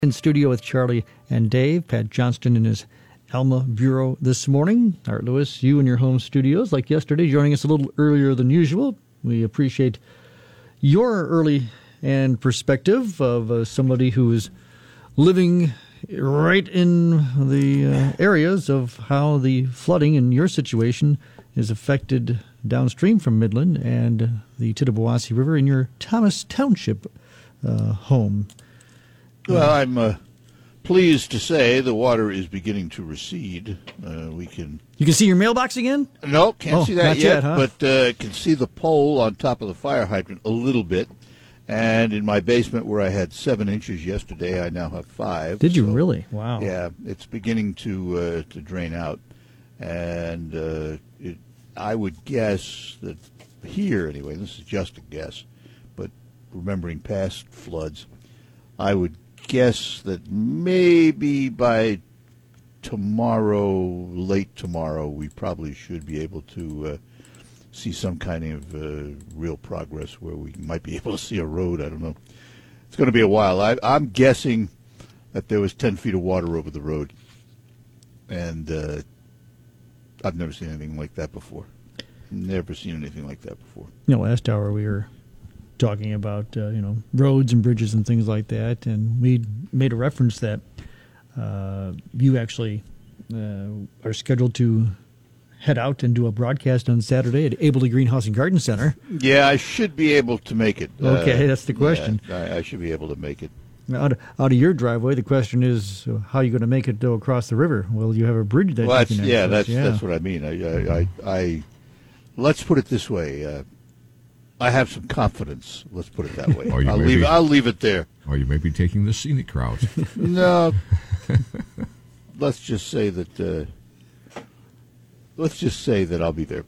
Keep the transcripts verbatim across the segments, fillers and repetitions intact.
In studio with Charlie and Dave, Pat Johnston in his Alma Bureau this morning. Art Lewis, you in your home studios, like yesterday, joining us a little earlier than usual. We appreciate your early and perspective of uh, somebody who is living right in the uh, areas of how the flooding in your situation is affected downstream from Midland and uh, the Tittabawassee River in your Thomas Township uh, home. Well, I'm uh, pleased to say the water is beginning to recede. Uh, we can. You can see your mailbox again? No, can't oh, see that not yet, yet huh? but uh, can see the pole on top of the fire hydrant a little bit. And in my basement, where I had seven inches yesterday, I now have five. Did you so, really? Wow. Yeah, it's beginning to uh, to drain out, and uh, it, I would guess that here, anyway. This is just a guess, but remembering past floods, I would guess that maybe by tomorrow, late tomorrow, we probably should be able to uh, see some kind of uh, real progress where we might be able to see a road. I don't know. It's going to be a while. I, I'm guessing that there was ten feet of water over the road, and uh, I've never seen anything like that before. Never seen anything like that before. You know, last hour we were talking about, uh, you know, roads and bridges and things like that, and we made a reference that uh, you actually uh, are scheduled to head out and do a broadcast on Saturday at Abley Greenhouse and Garden Center. Yeah, I should be able to make it. Okay, uh, that's the question. Yeah, I, I should be able to make it. Out of, out of your driveway, the question is, uh, how are you going to make it go across the river? Well, you have a bridge that well, you that's, can yeah, access. that's yeah, that's what I mean. I, I, I, I let's put it this way. Uh, I have some confidence. Let's put it that way. Or you I'll may leave. be- I'll leave it there. Or you may be taking the scenic route. No. Let's just say that. Uh, let's just say that I'll be there.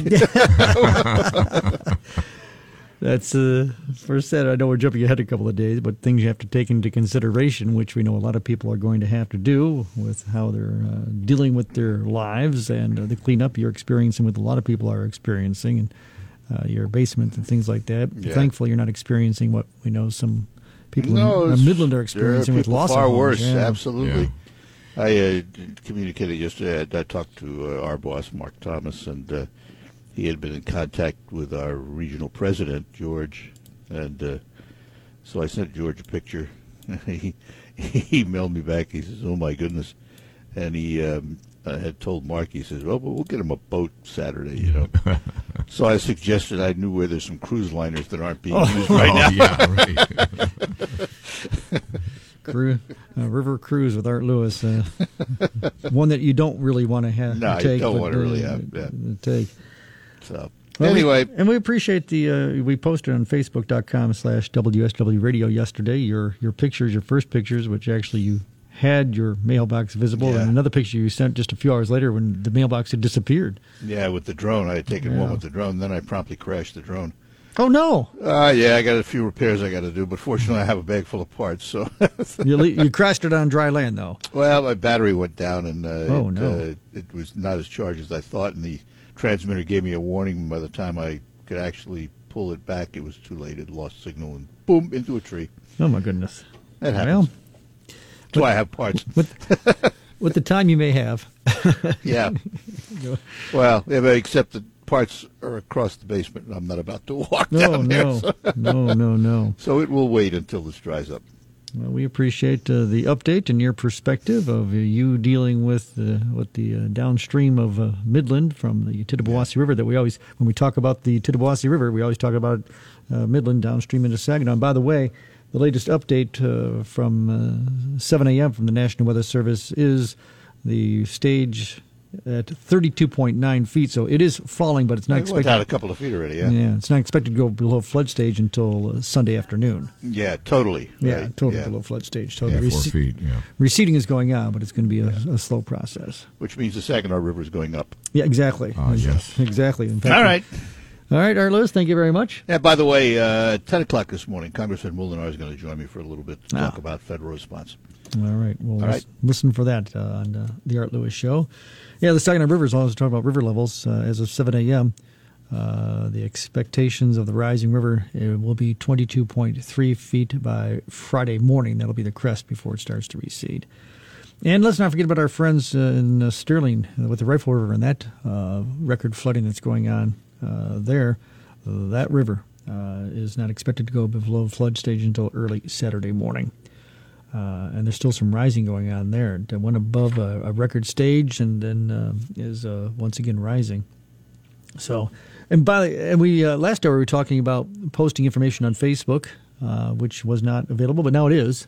That's uh, first said. I know we're jumping ahead a couple of days, but things you have to take into consideration, which we know a lot of people are going to have to do with how they're uh, dealing with their lives and uh, the cleanup you're experiencing, with a lot of people are experiencing, and uh, your basement and things like that. Yeah. Thankfully, you're not experiencing what we know some people no, in uh, Midland are experiencing there are with people loss far of homes. worse. Yeah. Absolutely. Yeah. I uh, communicated yesterday. I, I talked to uh, our boss, Mark Thomas, and uh, he had been in contact with our regional president, George, and uh, so I sent George a picture. he, he emailed me back. He says, "Oh my goodness," and he um, I had told Mark. He says, "Well, we'll get him a boat Saturday," you know. So I suggested I knew where there's some cruise liners that aren't being Oh. used right oh, now. yeah, right. Cru- uh, River Cruise with Art Lewis, uh, one that you don't really want to have. No, you take, don't but, want to really uh, have, yeah. take. So Well, anyway, we, and we appreciate the. Uh, we posted on Facebook dot com slash W S W Radio yesterday your your pictures, your first pictures, which actually you had your mailbox visible, Yeah. and another picture you sent just a few hours later when the mailbox had disappeared. yeah, with the drone, I had taken Yeah. one with the drone. Then I promptly crashed the drone. Oh no! Uh, yeah, I got a few repairs I got to do, but fortunately I have a bag full of parts. So, you, le- you crashed it on dry land, though. well, my battery went down, and uh, Oh, it, no. uh, it was not as charged as I thought, and the transmitter gave me a warning. By the time I could actually pull it back, it was too late. It lost signal, and boom, into a tree. Oh my goodness! That happens. Well, That's why I have parts. with with the time you may have. Yeah. Well, yeah, but except the parts are across the basement, and I'm not about to walk No, down there. no, So, no, no, no. so it will wait until this dries up. Well, we appreciate uh, the update and your perspective of uh, you dealing with uh, with the uh, downstream of uh, Midland from the Tittabawassee River. That we always, when we talk about the Tittabawassee River, we always talk about uh, Midland downstream into Saginaw. And by the way, the latest update uh, from uh, seven a.m. from the National Weather Service is the stage at thirty-two point nine feet. So it is falling, but it's not It went expected. down a couple of feet already, yeah. Yeah, it's not expected to go below flood stage until uh, Sunday afternoon. Yeah, totally. Yeah, right. totally yeah. below flood stage. So Yeah, the four rece- feet, yeah. receding is going on, but it's going to be a, a slow process. Which means the Saginaw River is going up. Yeah, exactly. Ah, yes. Exactly. In fact, All right. All right, Art Lewis, thank you very much. Yeah, by the way, uh, ten o'clock this morning, Congressman Molinar is going to join me for a little bit to Ah. talk about federal response. All right. Well, All lis- right. listen for that uh, on uh, the Art Lewis Show. Yeah, the Saginaw River is always talking about river levels uh, as of seven a.m. Uh, the expectations of the rising river it will be twenty-two point three feet by Friday morning. That'll be the crest before it starts to recede. And let's not forget about our friends uh, in uh, Sterling uh, with the Rifle River and that uh, record flooding that's going on uh, there. Uh, that river uh, is not expected to go below flood stage until early Saturday morning. Uh, and there's still some rising going on there. It went above a, a record stage and then uh, is uh, once again rising. So, and by and we uh, last hour we were talking about posting information on Facebook, uh, which was not available, but now it is.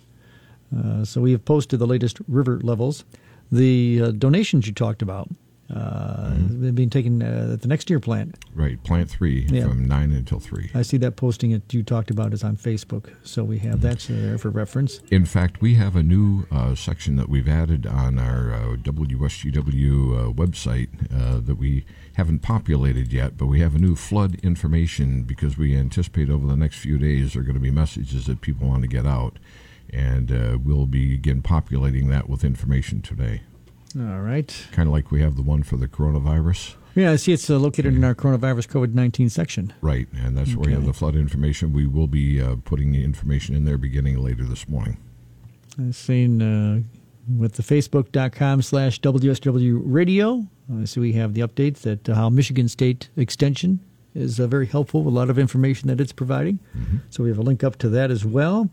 Uh, so we have posted the latest river levels. The uh, donations you talked about, uh, mm-hmm. they've been taken uh, at the next year plant. Right, plant three yeah. from nine until three. I see that posting that you talked about is on Facebook, so we have that there for reference. In fact, we have a new uh, section that we've added on our uh, W S G W uh, website uh, that we haven't populated yet, but we have a new flood information because we anticipate over the next few days there are going to be messages that people want to get out. And uh, we'll begin populating that with information today. All right. Kind of like we have the one for the coronavirus. Yeah, I see it's uh, located yeah. in our coronavirus COVID nineteen section. Right, and that's okay. where we have the flood information. We will be uh, putting the information in there beginning later this morning. I've seen uh, with the facebook.com slash WSW radio, I see we have the updates that uh, how Michigan State Extension is uh, very helpful with a lot of information that it's providing. Mm-hmm. So we have a link up to that as well.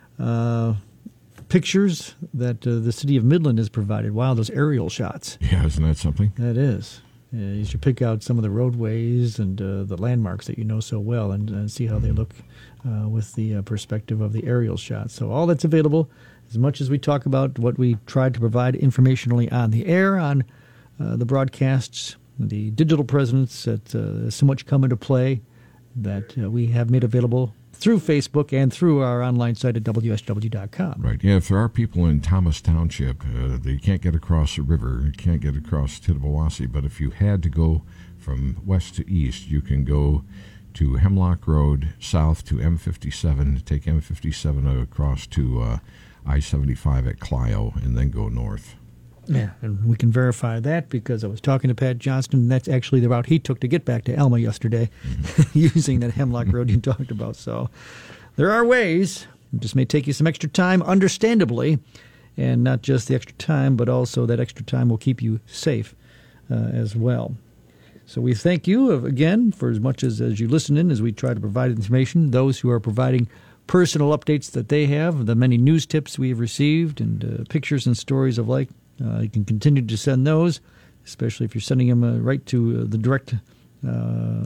Uh, pictures that uh, the city of Midland has provided. Wow, those aerial shots. Yeah, isn't that something? That is. Uh, you should pick out some of the roadways and uh, the landmarks that you know so well and, and see how mm-hmm. they look uh, with the uh, perspective of the aerial shots. So all that's available, as much as we talk about what we tried to provide informationally on the air, on uh, the broadcasts, the digital presence that uh, so much come into play that uh, we have made available through Facebook and through our online site at W S W dot com. Right. Yeah, if there are people in Thomas Township, uh, they can't get across the river, can't get across Tittabawassee, but if you had to go from west to east, you can go to Hemlock Road, south to M fifty-seven, take M fifty-seven across to uh, I seventy-five at Clio, and then go north. Yeah, and we can verify that because I was talking to Pat Johnston, and that's actually the route he took to get back to Alma yesterday, mm-hmm. using that Hemlock Road you talked about. So there are ways. It just may take you some extra time, understandably, and not just the extra time, but also that extra time will keep you safe uh, as well. So we thank you, again, for as much as, as you listen in as we try to provide information, those who are providing personal updates that they have, the many news tips we have received, and uh, pictures and stories of like. Uh, you can continue to send those, especially if you're sending them uh, right to uh, the direct uh, uh,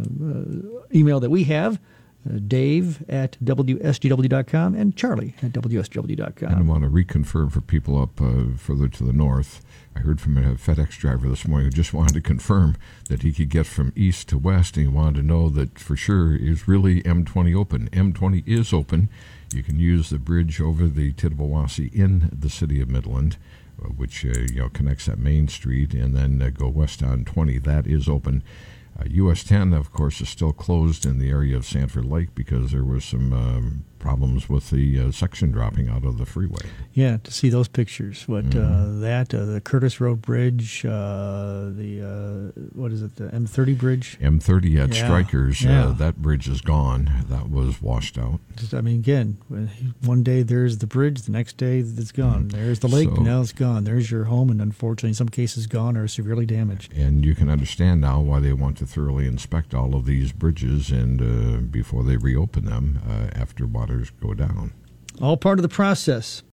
email that we have, uh, Dave at W S G W dot com and Charlie at W S G W dot com. And I want to reconfirm for people up uh, further to the north. I heard from a FedEx driver this morning who just wanted to confirm that he could get from east to west, and he wanted to know that for sure is really M twenty open. M twenty is open. You can use the bridge over the Tittabawassee in the city of Midland, which uh, you know connects that main street, and then uh, go west on twenty. That is open. Uh, U S ten, of course, is still closed in the area of Sanford Lake because there was some um, problems with the uh, section dropping out of the freeway. Yeah, to see those pictures. What mm-hmm. uh, that, uh, the Curtis Road Bridge, uh, the, uh, what is it, the M thirty bridge? M thirty at yeah. Strikers, yeah. uh, that bridge is gone. That was washed out. Just, I mean, again, one day there's the bridge, the next day it's gone. Mm-hmm. There's the lake, so, now it's gone. There's your home, and unfortunately, in some cases, gone or severely damaged. And you can understand now why they want to thoroughly inspect all of these bridges and uh, before they reopen them uh, after waters go down. All part of the process.